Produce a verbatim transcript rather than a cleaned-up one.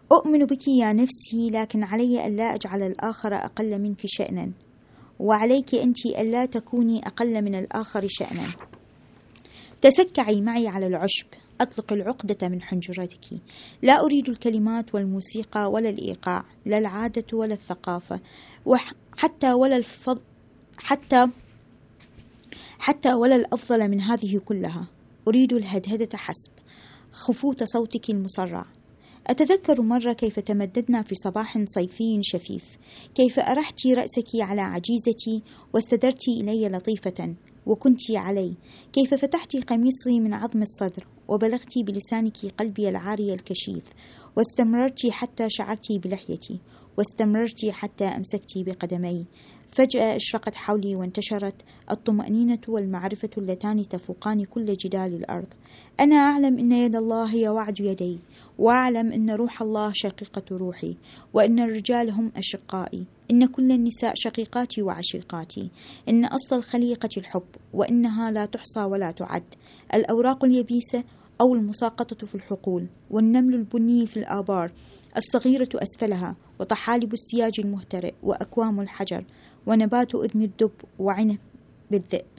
أؤمن بك يا نفسي، لكن علي ألا أجعل الآخر أقل منك شأنا، وعليك أنت ألا تكوني أقل من الآخر شأنا. تسكعي معي على العشب، أطلق العقدة من حنجرتك. لا أريد الكلمات والموسيقى ولا الإيقاع، لا العادة ولا الثقافة، وحتى ولا الفضل حتى حتى ولا الأفضل من هذه كلها. أريد الهدهدة حسب، خفوت صوتك المصرع. أتذكر مرة كيف تمددنا في صباح صيفي شفيف، كيف أرحت رأسك على عجيزتي واستدرت إلي لطيفة وكنت علي، كيف فتحت قميصي من عظم الصدر وبلغت بلسانك قلبي العاري الكشيف، واستمررت حتى شعرت بلحيتي، واستمررت حتى أمسكت بقدمي. فجأة اشرقت حولي وانتشرت الطمأنينة والمعرفة اللتان تفوقان كل جدال الأرض. أنا أعلم أن يد الله هي وعد يدي، وأعلم أن روح الله شقيقة روحي، وأن الرجال هم أشقائي، إن كل النساء شقيقاتي وعشيقاتي، إن أصل الخليقة الحب، وإنها لا تحصى ولا تعد، الأوراق اليبيسة أو المساقطة في الحقول، والنمل البني في الآبار الصغيرة أسفلها، وطحالب السياج المهترئ، وأكوام الحجر، ونبات أذن الدب، وعنب بالذئب.